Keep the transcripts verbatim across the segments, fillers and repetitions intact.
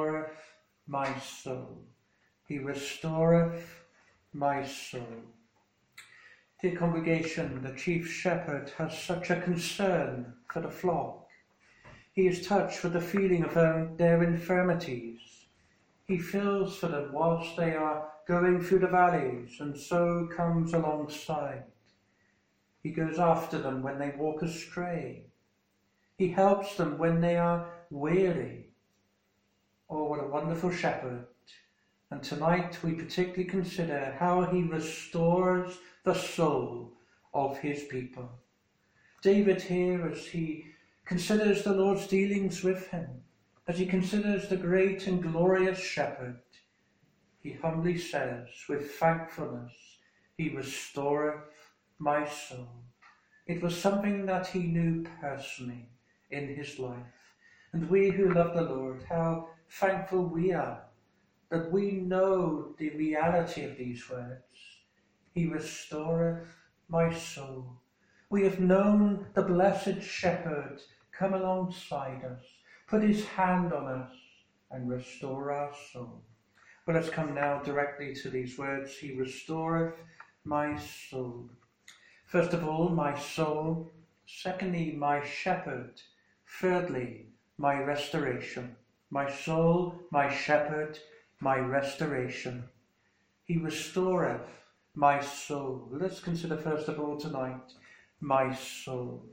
restoreth my soul. He restoreth my soul. Dear congregation, the chief shepherd has such a concern for the flock. He is touched with the feeling of um, their infirmities. He feels for them whilst they are going through the valleys, and so comes alongside. He goes after them when they walk astray. He helps them when they are weary. Oh, what a wonderful shepherd. And tonight we particularly consider how he restores the soul of his people. David here, as he considers the Lord's dealings with him, as he considers the great and glorious shepherd, he humbly says with thankfulness, he restoreth my soul. It was something that he knew personally in his life. And we who love the Lord, how thankful we are that we know the reality of these words. He restoreth my soul. We have known the blessed shepherd come alongside us, put his hand on us and restore our soul. But let's come now directly to these words. He restoreth my soul. First of all, my soul. Secondly, my shepherd. Thirdly, my restoration. My soul, my shepherd, my restoration. He restoreth my soul. Let's consider first of all tonight, my soul.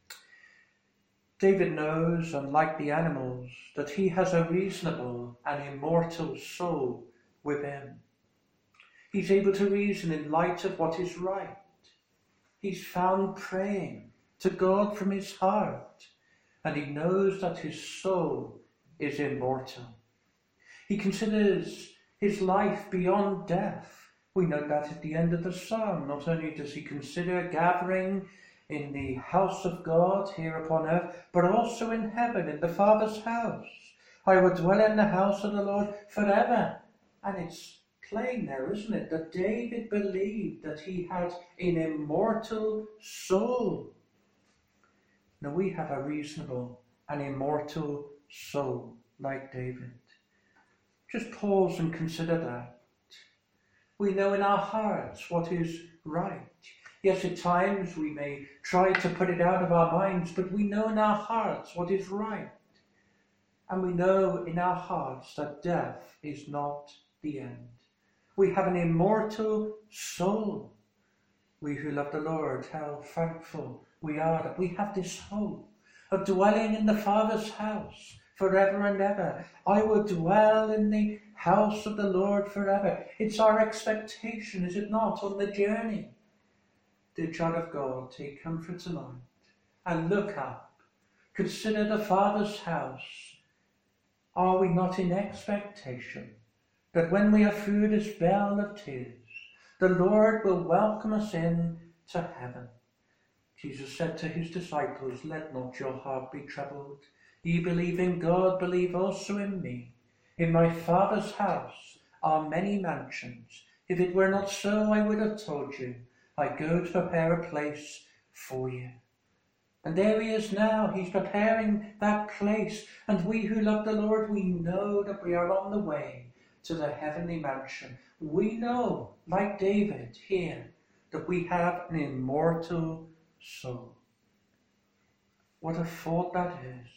David knows, unlike the animals, that he has a reasonable and immortal soul within. He's able to reason in light of what is right. He's found praying to God from his heart, and he knows that his soul is immortal. He considers his life beyond death. We note that at the end of the psalm. Not only does he consider gathering in the house of God here upon earth, but also in heaven, in the Father's house. I will dwell in the house of the Lord forever. And it's plain there, isn't it, that David believed that he had an immortal soul. Now we have a reasonable and immortal soul like David. Just pause and consider that. We know in our hearts what is right. Yes, at times we may try to put it out of our minds, but we know in our hearts what is right. And we know in our hearts that death is not the end. We have an immortal soul. We who love the Lord, how thankful we are that we have this hope of dwelling in the Father's house forever and ever. I will dwell in the house of the Lord forever. It's our expectation, is it not, on the journey? Dear child of God, take comfort tonight and look up. Consider the Father's house. Are we not in expectation that when we are through this vale of tears, the Lord will welcome us in to heaven? Jesus said to his disciples, let not your heart be troubled. Ye believe in God, believe also in me. In my Father's house are many mansions. If it were not so, I would have told you. I go to prepare a place for you. And there he is now. He's preparing that place. And we who love the Lord, we know that we are on the way to the heavenly mansion. We know, like David here, that we have an immortal soul. What a thought that is.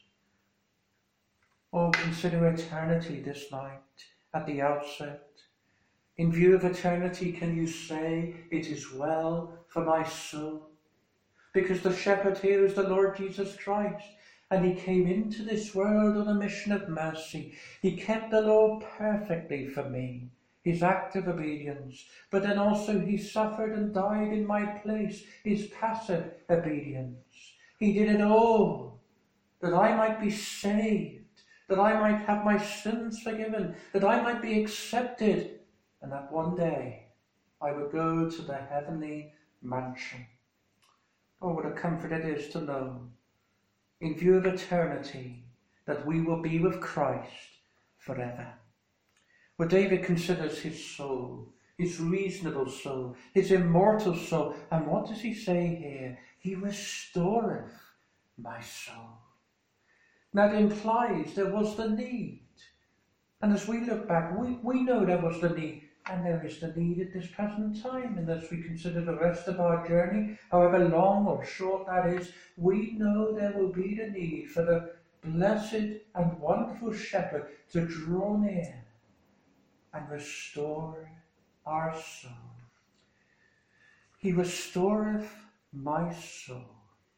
Oh, consider eternity this night at the outset. In view of eternity, can you say, it is well for my soul? Because the shepherd here is the Lord Jesus Christ, and he came into this world on a mission of mercy. He kept the law perfectly for me, his act of obedience, but then also he suffered and died in my place, his passive obedience. He did it all that I might be saved, that I might have my sins forgiven, that I might be accepted, and that one day I would go to the heavenly mansion. Oh, what a comfort it is to know, in view of eternity, that we will be with Christ forever. Well, David considers his soul, his reasonable soul, his immortal soul, and what does he say here? He restoreth my soul. That implies there was the need And as we look back, we, we know there was the need, and there is the need at this present time. And as we consider the rest of our journey, however long or short that is, we know there will be the need for the blessed and wonderful Shepherd to draw near and restore our soul. He restoreth my soul.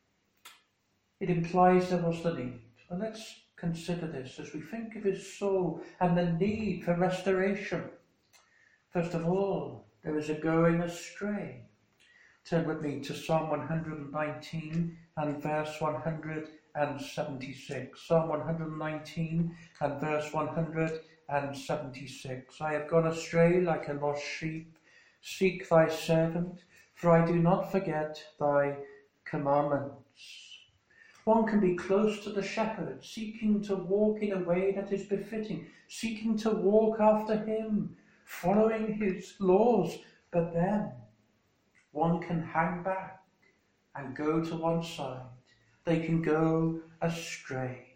It implies there was the need. Well, let's consider this as we think of his soul and the need for restoration. First of all, there is a going astray. Turn with me to Psalm one hundred nineteen and verse one hundred seventy-six. Psalm one hundred nineteen and verse one hundred seventy-six. I have gone astray like a lost sheep. Seek thy servant, for I do not forget thy commandments. One can be close to the shepherd, seeking to walk in a way that is befitting, seeking to walk after him, following his laws, but then one can hang back and go to one side. They can go astray.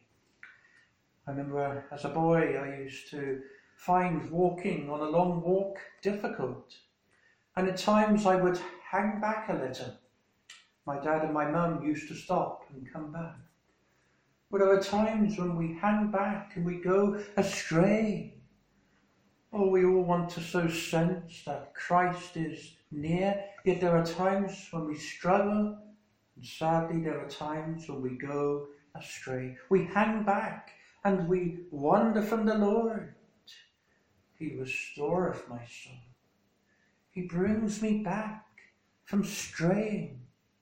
I remember as a boy I used to find walking on a long walk difficult, and at times I would hang back a little. My dad and my mum used to stop and come back. But there are times when we hang back and we go astray. Oh, we all want to so sense that Christ is near, yet there are times when we struggle, and sadly there are times when we go astray. We hang back and we wander from the Lord. He restoreth my soul. He brings me back from straying.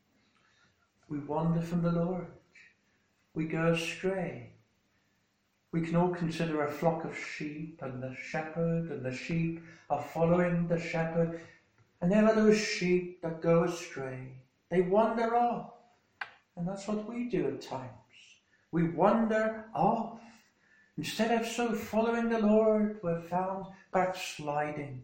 We wander from the Lord. We go astray. We can all consider a flock of sheep, and the shepherd and the sheep are following the shepherd. And there are those sheep that go astray. They wander off. And that's what we do at times. We wander off. Instead of so following the Lord, we're found backsliding.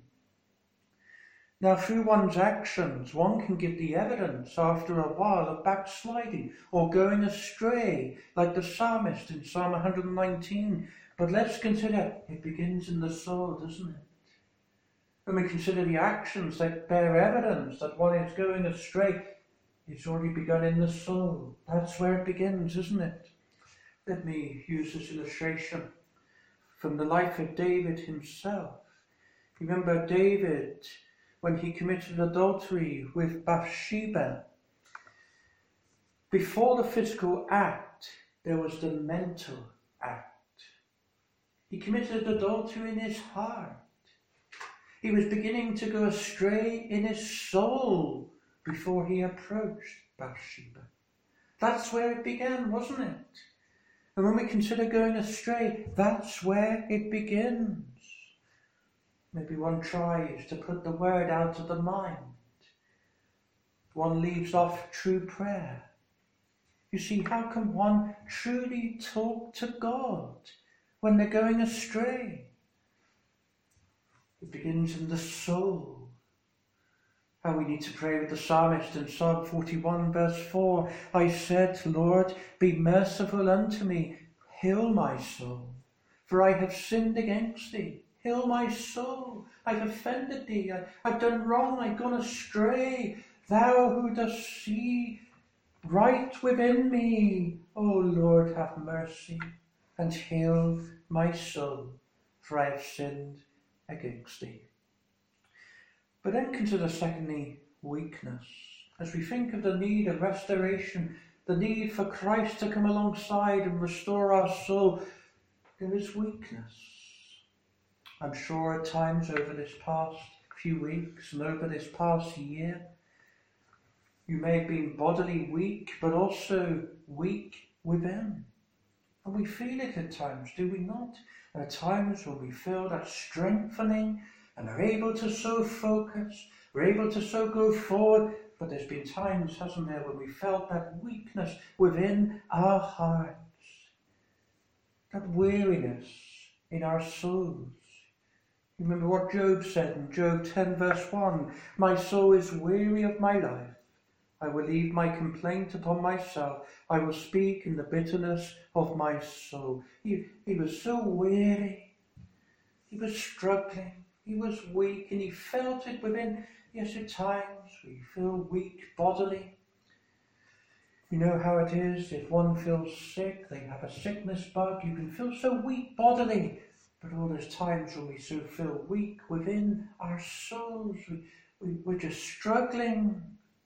Now, through one's actions, one can give the evidence after a while of backsliding or going astray, like the psalmist in Psalm one hundred nineteen. But let's consider, it begins in the soul, doesn't it? When we consider the actions that bear evidence that one is going astray, it's already begun in the soul. That's where it begins, isn't it? Let me use this illustration from the life of David himself. Remember David, when he committed adultery with Bathsheba. Before the physical act, there was the mental act. He committed adultery in his heart. He was beginning to go astray in his soul before he approached Bathsheba. That's where it began, wasn't it? And when we consider going astray, that's where it begins. Maybe one tries to put the word out of the mind. One leaves off true prayer. You see, how can one truly talk to God when they're going astray? It begins in the soul. How we need to pray with the psalmist in Psalm forty-one verse four. I said, Lord, be merciful unto me, heal my soul, for I have sinned against thee. Heal my soul. I've offended thee. I, I've done wrong. I've gone astray. Thou who dost see right within me. O Lord, have mercy and heal my soul, for I have sinned against thee. But then consider secondly, weakness. As we think of the need of restoration, the need for Christ to come alongside and restore our soul, there is weakness. I'm sure at times over this past few weeks and over this past year, you may have been bodily weak, but also weak within. And we feel it at times, do we not? There are times when we feel that strengthening and are able to so focus, we're able to so go forward, but there's been times, hasn't there, when we felt that weakness within our hearts, that weariness in our souls. Remember what Job said in Job ten verse one, my soul is weary of my life. I will leave my complaint upon myself. I will speak in the bitterness of my soul. He, he was so weary. He was struggling, he was weak, and he felt it within. Yes, at times we feel weak bodily. You know how it is, if one feels sick, they have a sickness bug, you can feel so weak bodily. But all those times when we so feel weak within our souls, we, we, we're just struggling.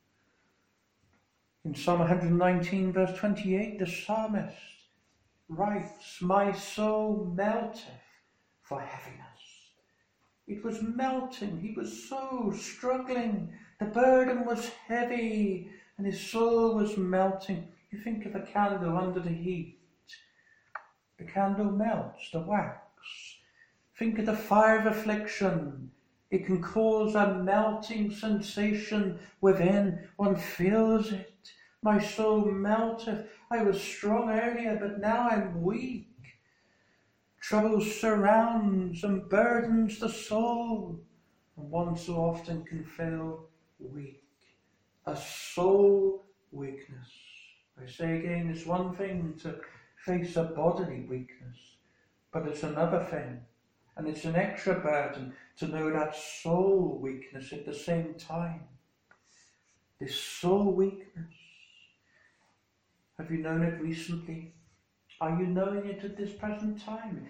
In Psalm one nineteen, verse twenty-eight, the psalmist writes, "My soul melteth for heaviness." It was melting. He was so struggling. The burden was heavy and his soul was melting. You think of a candle under the heat. The candle melts, the wax. Think of the fire of affliction. It can cause a melting sensation within. One feels it. My soul melteth. I was strong earlier, but now I'm weak. Trouble surrounds and burdens the soul, and one so often can feel weak. A soul weakness. I say again, it's one thing to face a bodily weakness, but it's another thing, and it's an extra burden to know that soul weakness at the same time. This soul weakness. Have you known it recently? Are you knowing it at this present time?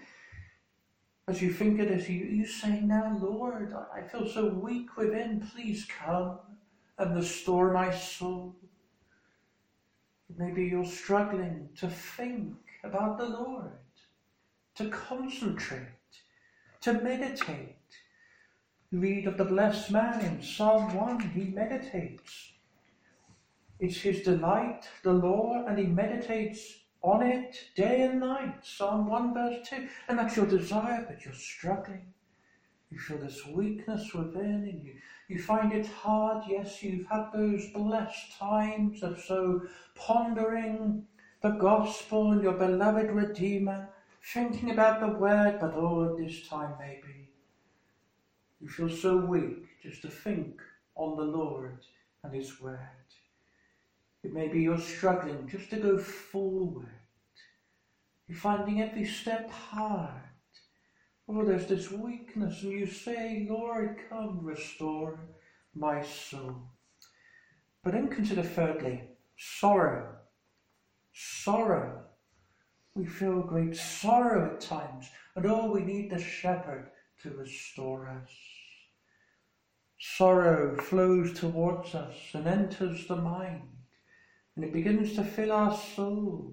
As you think of this, you, you say now, Lord, I feel so weak within. Please come and restore my soul. Maybe you're struggling to think about the Lord, to concentrate, to meditate. You read of the blessed man in Psalm one, he meditates. It's his delight, the law, and he meditates on it day and night. Psalm one verse two. And that's your desire, but you're struggling. You feel this weakness within, and you, you find it hard. Yes, you've had those blessed times of so pondering the gospel and your beloved Redeemer, thinking about the word, but all at this time maybe you feel so weak just to think on the Lord and his word. It may be you're struggling just to go forward. You're finding every step hard. Oh, there's this weakness, and you say, Lord, come restore my soul. But then consider thirdly, sorrow. Sorrow. We feel great sorrow at times, and oh, we need the shepherd to restore us. Sorrow flows towards us and enters the mind, and it begins to fill our soul.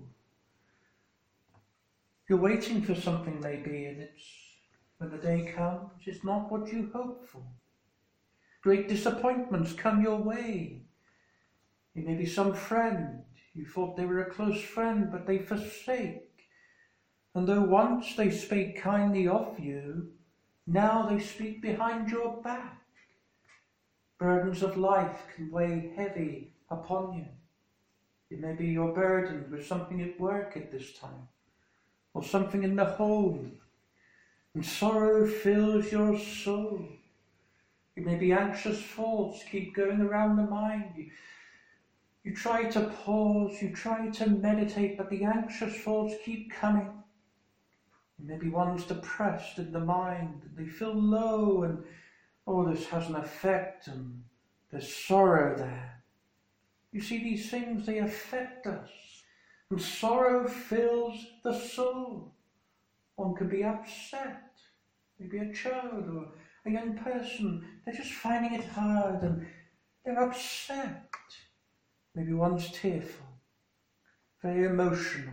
You're waiting for something maybe, and it's when the day comes, it's not what you hoped for. Great disappointments come your way. It may be some friend. You thought they were a close friend, but they forsake. And though once they spake kindly of you, now they speak behind your back. Burdens of life can weigh heavy upon you. It may be you're burdened with something at work at this time, or something in the home, and sorrow fills your soul. It may be anxious thoughts keep going around the mind. You, you try to pause, you try to meditate, but the anxious thoughts keep coming. Maybe one's depressed in the mind, and they feel low, and oh, this has an effect, and there's sorrow there. You see, these things, they affect us, and sorrow fills the soul. One can be upset, maybe a child or a young person, they're just finding it hard, and they're upset. Maybe one's tearful, very emotional.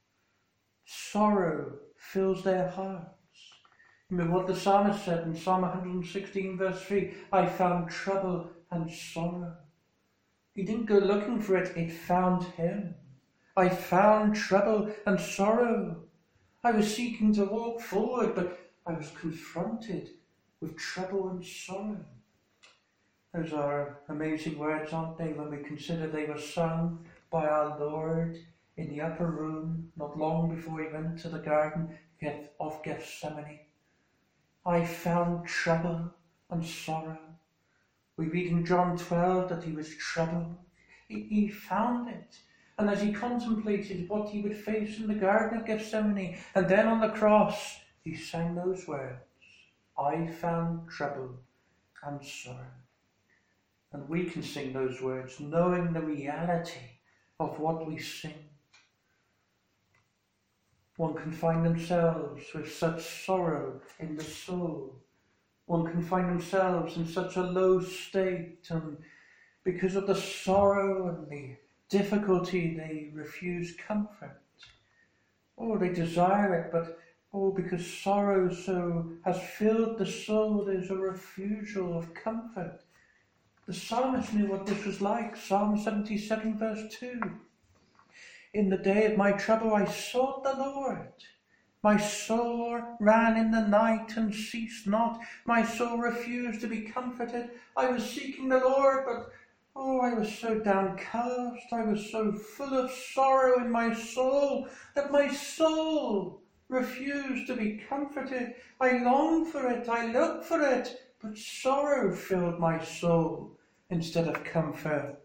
Sorrow fills their hearts. Remember what the psalmist said in Psalm one sixteen verse three, I found trouble and sorrow. He didn't go looking for it, it found him. I found trouble and sorrow. I was seeking to walk forward, but I was confronted with trouble and sorrow. Those are amazing words, aren't they, when we consider they were sung by our Lord in the upper room not long before he went to the garden of Gethsemane. I found trouble and sorrow. We read in John twelve that he was troubled. He, he found it. And as he contemplated what he would face in the Garden of Gethsemane and then on the cross, he sang those words. I found trouble and sorrow. And we can sing those words knowing the reality of what we sing. One can find themselves with such sorrow in the soul. One can find themselves in such a low state, and because of the sorrow and the difficulty, they refuse comfort. Oh, they desire it, but oh, because sorrow so has filled the soul, there's a refusal of comfort. The psalmist knew what this was like. Psalm seventy-seven verse two. In the day of my trouble I sought the Lord. My soul ran in the night and ceased not. My soul refused to be comforted. I was seeking the Lord, but oh, I was so downcast. I was so full of sorrow in my soul that my soul refused to be comforted. I longed for it. I looked for it, but sorrow filled my soul instead of comfort.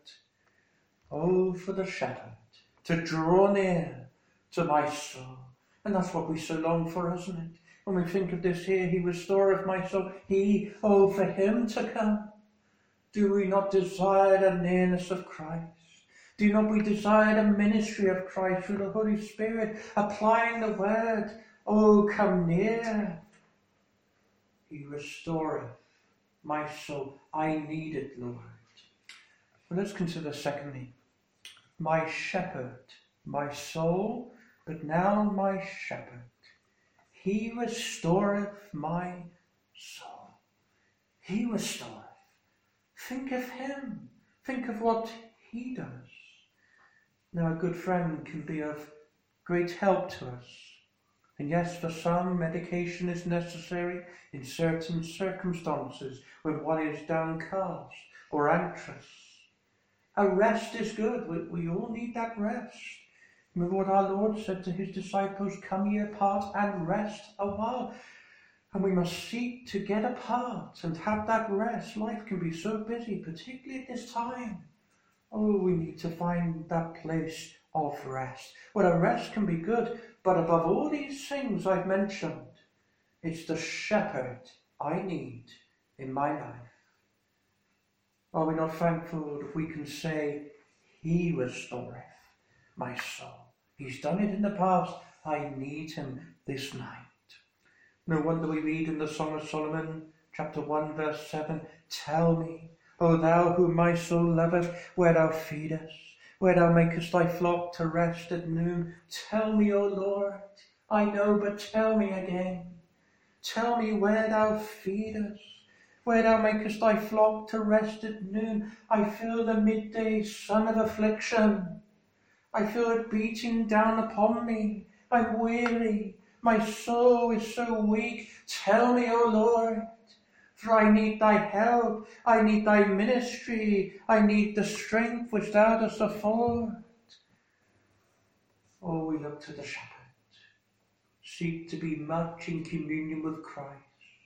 Oh, for the shepherd to draw near to my soul. And that's what we so long for, isn't it? When we think of this here, he restoreth my soul. He, oh, for him to come. Do we not desire the nearness of Christ? Do not we desire the ministry of Christ through the Holy Spirit, applying the word, oh, come near. He restoreth my soul. I need it, Lord. Well, let's consider secondly, my shepherd, my soul, but now my shepherd, he restoreth my soul. He restoreth. Think of him. Think of what he does. Now, a good friend can be of great help to us. And yes, for some, medication is necessary in certain circumstances when one is downcast or anxious. A rest is good. We, we all need that rest. Remember what our Lord said to his disciples, come ye apart and rest a while. And we must seek to get apart and have that rest. Life can be so busy, particularly at this time. Oh, we need to find that place of rest. Well, a rest can be good, but above all these things I've mentioned, it's the shepherd I need in my life. Are we not thankful that we can say, he restoreth my soul? He's done it in the past. I need him this night. No wonder we read in the Song of Solomon, chapter one, verse seven, tell me, O thou whom my soul loveth, where thou feedest, where thou makest thy flock to rest at noon. Tell me, O Lord, I know, but tell me again. Tell me where thou feedest, where thou makest thy flock to rest at noon. I feel the midday sun of affliction. I feel it beating down upon me. I'm weary. My soul is so weak. Tell me, O Lord, for I need thy help. I need thy ministry. I need the strength which thou dost afford. Oh, we look to the shepherd. Seek to be much in communion with Christ.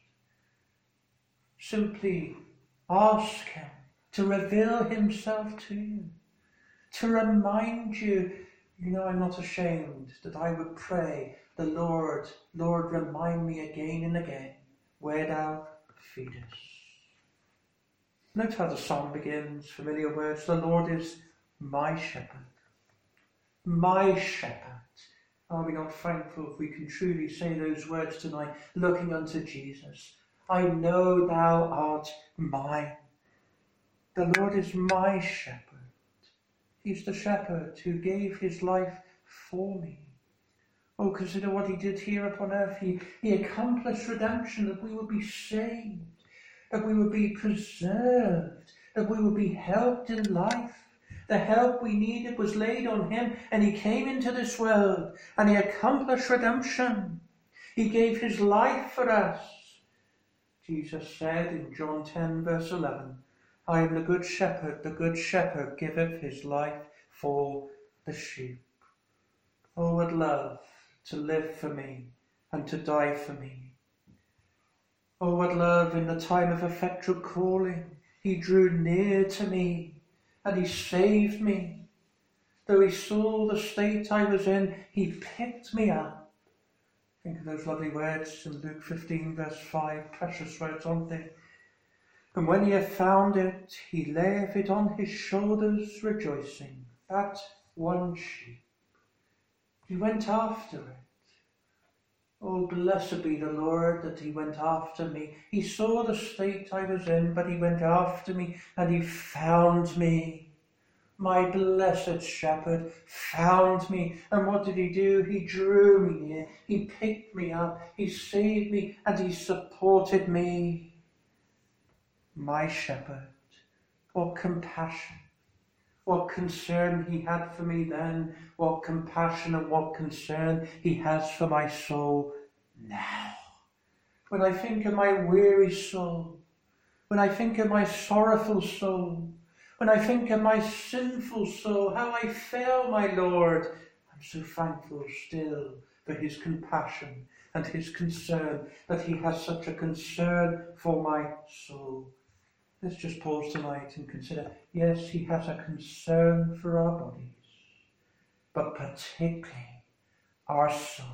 Simply ask him to reveal himself to you. To remind you, you know, I'm not ashamed that I would pray, the Lord, Lord, remind me again and again where thou feedest. Note how the psalm begins, familiar words, the Lord is my shepherd. My shepherd. Are we not thankful if we can truly say those words tonight, looking unto Jesus? I know thou art mine. The Lord is my shepherd. He's the shepherd who gave his life for me. Oh, consider what he did here upon earth. He, he accomplished redemption, that we would be saved, that we would be preserved, that we would be helped in life. The help we needed was laid on him, and he came into this world, and he accomplished redemption. He gave his life for us. Jesus said in John ten, verse eleven, I am the good shepherd, the good shepherd giveth his life for the sheep. Oh, what love to live for me and to die for me. Oh, what love in the time of effectual calling. He drew near to me and he saved me. Though he saw the state I was in, he picked me up Think of those lovely words in Luke fifteen verse five, precious words, aren't they? And when he had found it, he layeth it on his shoulders rejoicing. That one sheep. He went after it. Oh, blessed be the Lord that he went after me. He saw the state I was in, but he went after me and he found me. My blessed shepherd found me. And what did he do? He drew me near. He picked me up. He saved me and he supported me. My shepherd, what compassion, what concern he had for me then, what compassion and what concern he has for my soul now. When I think of my weary soul, when I think of my sorrowful soul, when I think of my sinful soul, how I fail, my Lord, I'm so thankful still for his compassion and his concern, that he has such a concern for my soul. Let's just pause tonight and consider, yes, he has a concern for our bodies, but particularly our soul.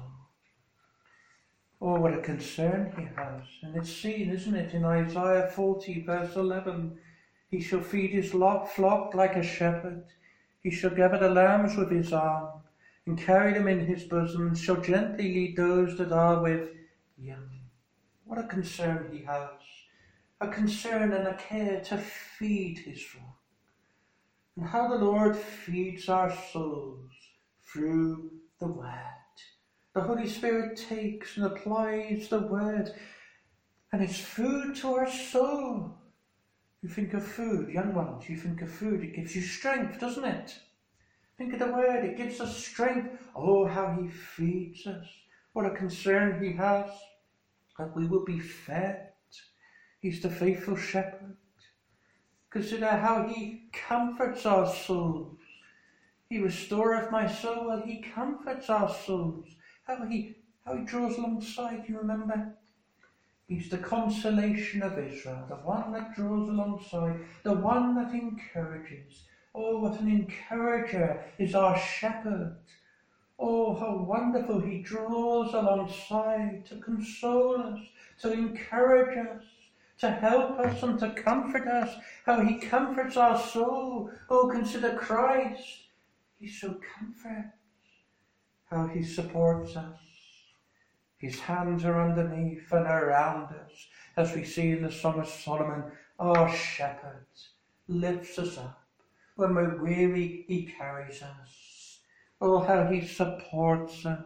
Oh, what a concern he has. And it's seen, isn't it, in Isaiah forty, verse eleven. He shall feed his flock like a shepherd. He shall gather the lambs with his arm, and carry them in his bosom, and shall gently lead those that are with young. What a concern he has. A concern and a care to feed his flock. And how the Lord feeds our souls through the Word. The Holy Spirit takes and applies the Word, and it's food to our soul. You think of food, young ones, you think of food, it gives you strength, doesn't it? Think of the Word, it gives us strength. Oh, how he feeds us. What a concern he has that we will be fed. He's the faithful shepherd. Consider how he comforts our souls. He restoreth my soul, and he comforts our souls. How he, how he draws alongside, you remember? He's the consolation of Israel, the one that draws alongside, the one that encourages. Oh, what an encourager is our shepherd. Oh, how wonderful he draws alongside to console us, to encourage us, to help us and to comfort us, how he comforts our soul. Oh, consider Christ. He so comforts, how he supports us. His hands are underneath and around us, as we see in the Song of Solomon. Our shepherd lifts us up. When we're weary, he carries us. Oh, how he supports us.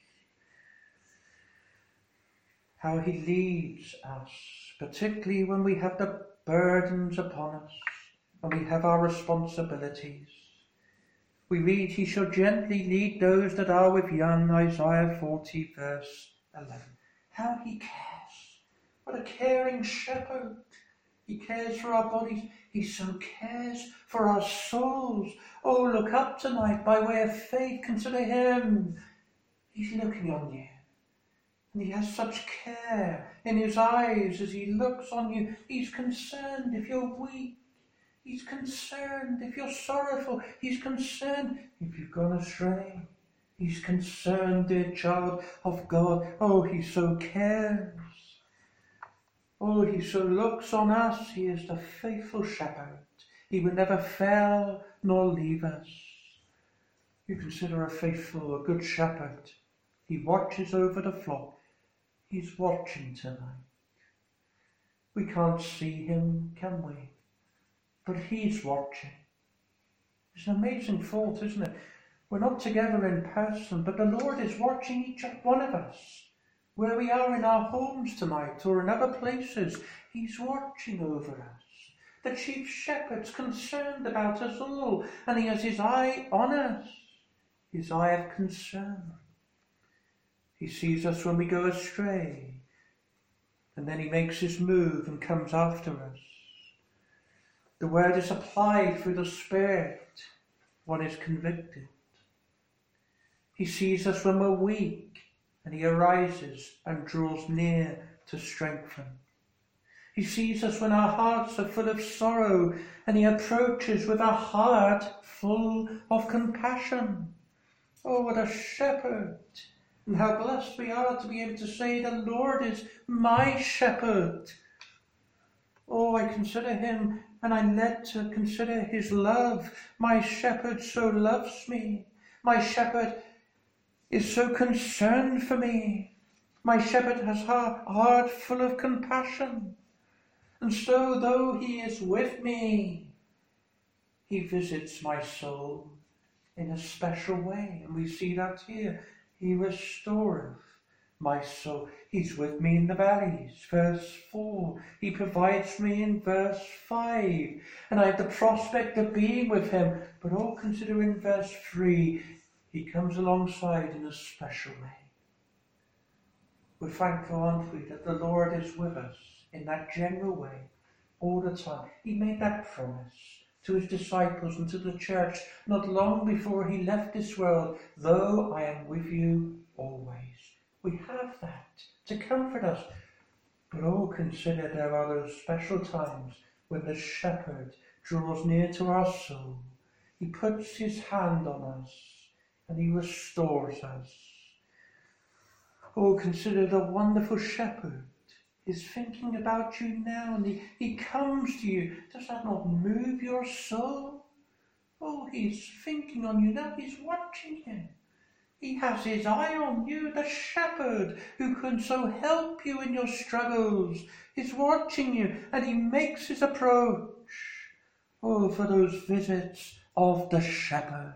How he leads us, particularly when we have the burdens upon us and we have our responsibilities. We read, he shall gently lead those that are with young, Isaiah forty, verse eleven. How he cares. What a caring shepherd. He cares for our bodies. He so cares for our souls. Oh, look up tonight by way of faith. Consider him. He's looking on you. And he has such care in his eyes as he looks on you. He's concerned if you're weak. He's concerned if you're sorrowful. He's concerned if you've gone astray. He's concerned, dear child of God. Oh, he so cares. Oh, he so looks on us. He is the faithful shepherd. He will never fail nor leave us. You consider a faithful, a good shepherd. He watches over the flock. He's watching tonight. We can't see him, can we? But he's watching. It's an amazing thought, isn't it? We're not together in person, but the Lord is watching each one of us. Where we are in our homes tonight or in other places, he's watching over us. The chief shepherd's concerned about us all, and he has his eye on us, his eye of concern. He sees us when we go astray, and then he makes his move and comes after us. The word is applied through the Spirit. One is convicted. He sees us when we're weak, and he arises and draws near to strengthen. He sees us when our hearts are full of sorrow, and he approaches with a heart full of compassion. Oh, what a shepherd! And how blessed we are to be able to say, the Lord is my shepherd. Oh, I consider him, and I'm led to consider his love. My shepherd so loves me. My shepherd is so concerned for me. My shepherd has a heart full of compassion. And so, though he is with me, he visits my soul in a special way. And we see that here. He restoreth my soul. He's with me in the valleys, verse four. He provides me in verse five. And I have the prospect of being with him. But all considering verse three, he comes alongside in a special way. We're thankful, aren't we, that the Lord is with us in that general way all the time. He made that promise to his disciples and to the church not long before he left this world. Though I am with you always. We have that to comfort us. But oh, consider there are those special times when the shepherd draws near to our soul. He puts his hand on us and he restores us. Oh, consider the wonderful shepherd is thinking about you now, and he, he comes to you. Does that not move your soul? Oh, he's thinking on you now. He's watching you. He has his eye on you. The shepherd who can so help you in your struggles is watching you, and he makes his approach. Oh, for those visits of the shepherd.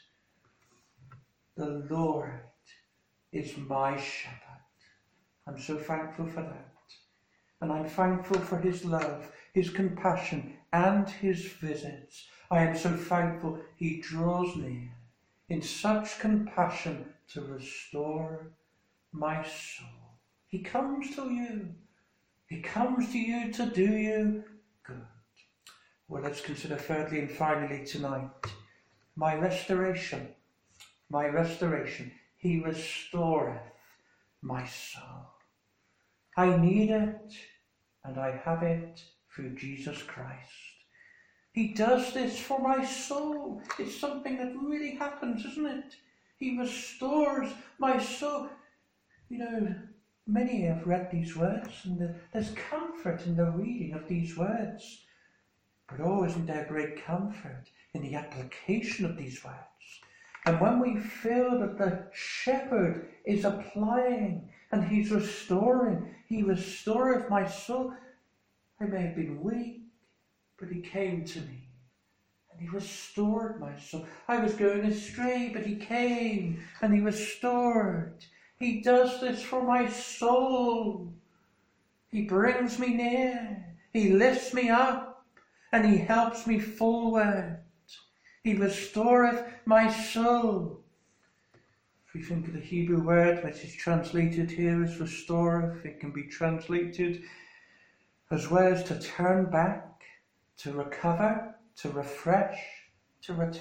The Lord is my shepherd. I'm so thankful for that. And I'm thankful for his love, his compassion, and his visits. I am so thankful he draws near in such compassion to restore my soul. He comes to you. He comes to you to do you good. Well, let's consider thirdly and finally tonight, my restoration. My restoration. He restoreth my soul. I need it, and I have it through Jesus Christ. He does this for my soul. It's something that really happens, isn't it? He restores my soul. You know, many have read these words, and there's comfort in the reading of these words. But oh, isn't there great comfort in the application of these words? And when we feel that the shepherd is applying and he's restoring, he restoreth my soul. I may have been weak, but he came to me and he restored my soul. I was going astray, but he came and he restored. He does this for my soul. He brings me near. He lifts me up and he helps me forward. He restoreth my soul. If we think of the Hebrew word which is translated here as restoreth, it can be translated as well as to turn back, to recover, to refresh, to return.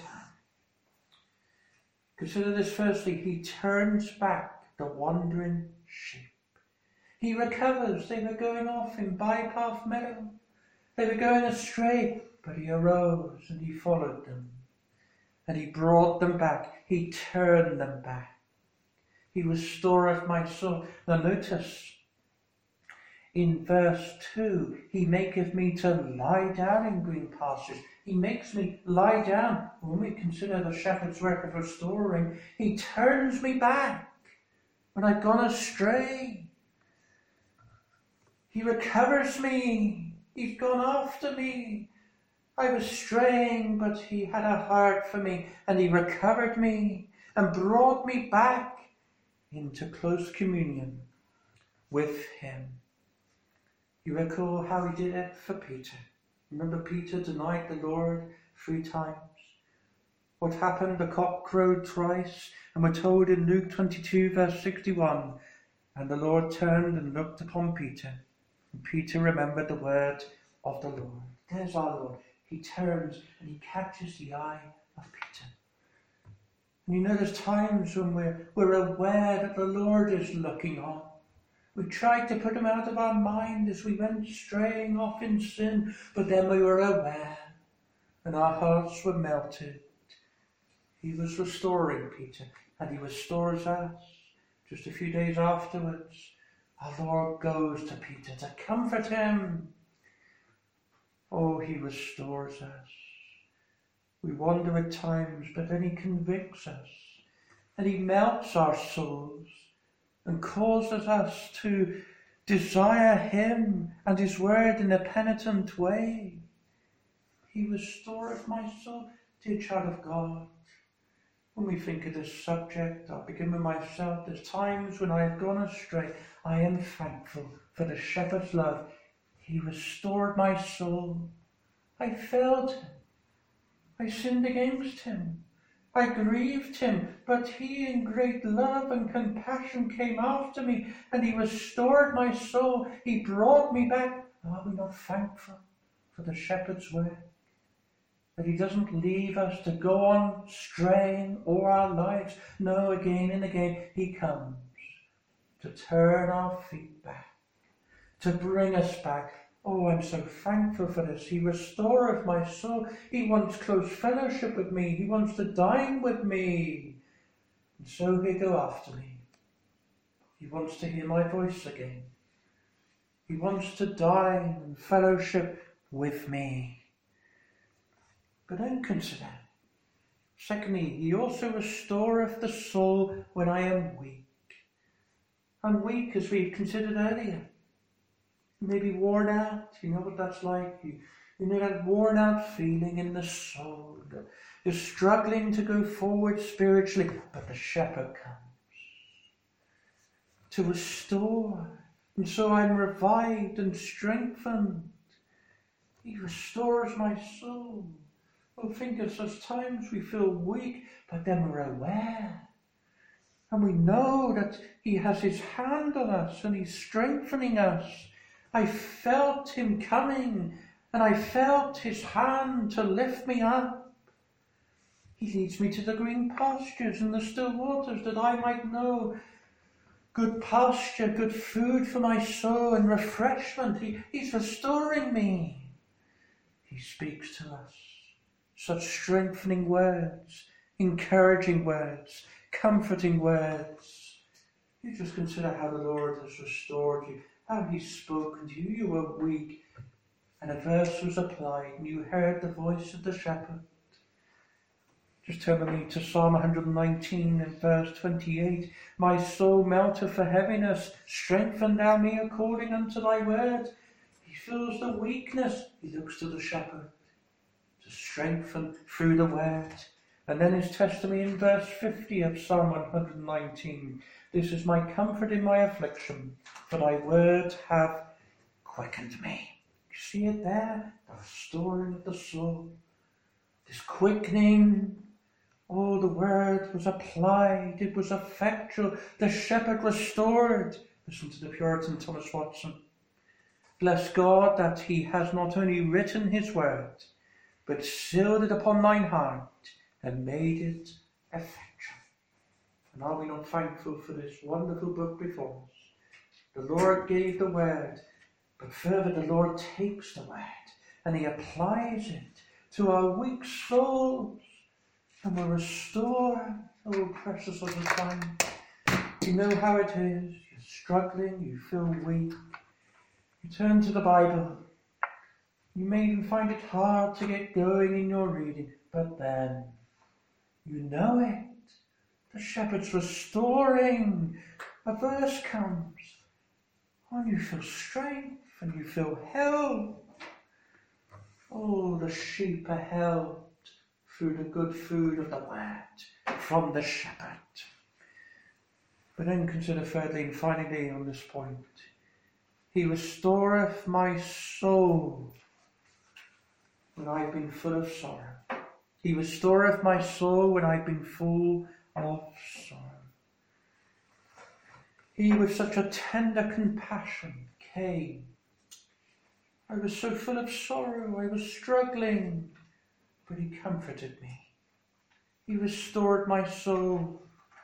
Consider this firstly, he turns back the wandering sheep. He recovers. They were going off in bypath meadow. They were going astray, but he arose and he followed them. And he brought them back. He turned them back. He restoreth my soul. Now notice, in verse two, he maketh me to lie down in green pastures. He makes me lie down. When we consider the shepherd's work of restoring, he turns me back when I've gone astray. He recovers me. He's gone after me. I was straying, but he had a heart for me, and he recovered me and brought me back into close communion with him. You recall how he did it for Peter. Remember, Peter denied the Lord three times. What happened? The cock crowed thrice, and we're told in Luke twenty-two, verse sixty-one, and the Lord turned and looked upon Peter, and Peter remembered the word of the Lord. There's our Lord. He turns and he catches the eye of Peter. And you know, there's times when we're, we're aware that the Lord is looking on. We tried to put him out of our mind as we went straying off in sin, but then we were aware and our hearts were melted. He was restoring Peter, and he restores us Just a few days afterwards, our Lord goes to Peter to comfort him. Oh, he restores us. We wander at times, but then he convicts us, and he melts our souls and causes us to desire him and his word in a penitent way. He restoreth my soul. Dear child of God, when we think of this subject, I'll begin with myself. There's times when I have gone astray. I am thankful for the shepherd's love. He restored my soul. I failed him. I sinned against him. I grieved him, but he in great love and compassion came after me, and he restored my soul. He brought me back. Are we not thankful for the shepherd's word? That he doesn't leave us to go on straying all our lives. No, again and again he comes to turn our feet back, to bring us back. Oh, I'm so thankful for this. He restoreth my soul. He wants close fellowship with me. He wants to dine with me. And so he'll go after me. He wants to hear my voice again. He wants to dine and fellowship with me. But then consider, secondly, he also restoreth the soul when I am weak. I'm weak, as we've considered earlier. Maybe worn out. You know what that's like. You, you know that worn out feeling in the soul. You're struggling to go forward spiritually, but the shepherd comes to restore. And so I'm revived and strengthened. He restores my soul. Oh, think of such times we feel weak, but then we're aware. And we know that he has his hand on us and he's strengthening us. I felt him coming, and I felt his hand to lift me up. He leads me to the green pastures and the still waters, that I might know good pasture, good food for my soul and refreshment. He, he's restoring me. He speaks to us such strengthening words, encouraging words, comforting words. You just consider how the Lord has restored you, how he's spoken to you. You were weak, and a verse was applied, and you heard the voice of the shepherd. Just turn with me to Psalm one nineteen and verse twenty-eight. My soul melteth for heaviness, strengthen thou me according unto thy word. He feels the weakness, he looks to the shepherd to strengthen through the word. And then his testimony in verse fifty of Psalm one nineteen. This is my comfort in my affliction, for thy word hath quickened me. You see it there? The restoring of the soul. This quickening. Oh, the word was applied. It was effectual. The shepherd restored. Listen to the Puritan Thomas Watson. Bless God that he has not only written his word, but sealed it upon thine heart and made it effectual. And are we not thankful for this wonderful book before us? The Lord gave the word, but further the Lord takes the word and he applies it to our weak souls and will restore. Oh, precious little time. You know how it is. You're struggling, you feel weak. You turn to the Bible. You may even find it hard to get going in your reading, but then you know it. The shepherd's restoring. A verse comes, and you feel strength and you feel help. Oh, the sheep are helped through the good food of the word from the shepherd. But then consider thirdly and finally on this point, he restoreth my soul when I have been full of sorrow. He restoreth my soul when I have been full of sorrow. He with such a tender compassion came. I was so full of sorrow, I was struggling, but he comforted me. He restored my soul.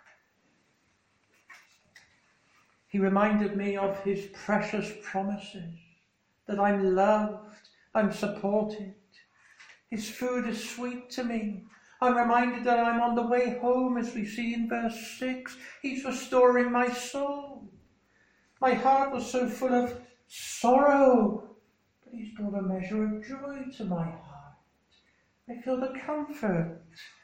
He reminded me of his precious promises, that I'm loved, I'm supported. His food is sweet to me. I'm reminded that I'm on the way home, as we see in verse six. He's restoring my soul. My heart was so full of sorrow, but he's brought a measure of joy to my heart. I feel the comfort.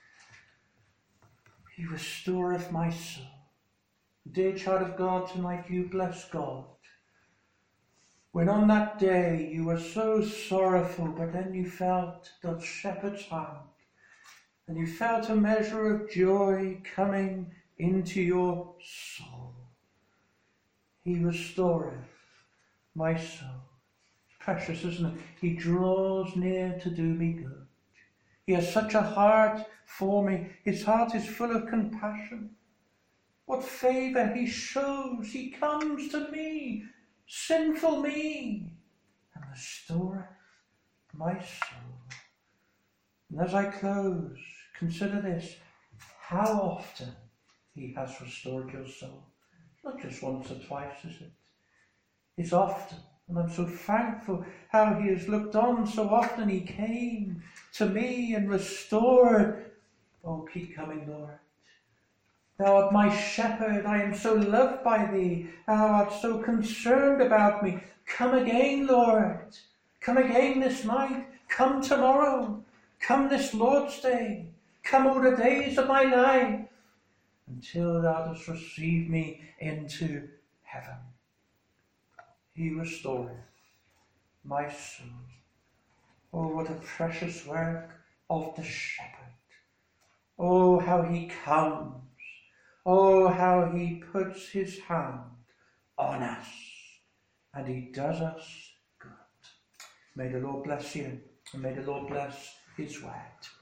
He restoreth my soul. Dear child of God, tonight you bless God. When on that day you were so sorrowful, but then you felt the shepherd's hand, and you felt a measure of joy coming into your soul. He restoreth my soul. Precious, isn't it? He draws near to do me good. He has such a heart for me. His heart is full of compassion. What favour he shows. He comes to me, sinful me, and restoreth my soul. And as I close, consider this, how often he has restored your soul. Not just once or twice, is it? It's often. And I'm so thankful how he has looked on so often. He came to me and restored. Oh, keep coming, Lord. Thou art my shepherd. I am so loved by thee. Thou art so concerned about me. Come again, Lord. Come again this night. Come tomorrow. Come this Lord's Day. Come all the days of my life, until thou dost receive me into heaven. He restoreth my soul. Oh, what a precious work of the shepherd. Oh, how he comes. Oh, how he puts his hand on us. And he does us good. May the Lord bless you. And may the Lord bless his word.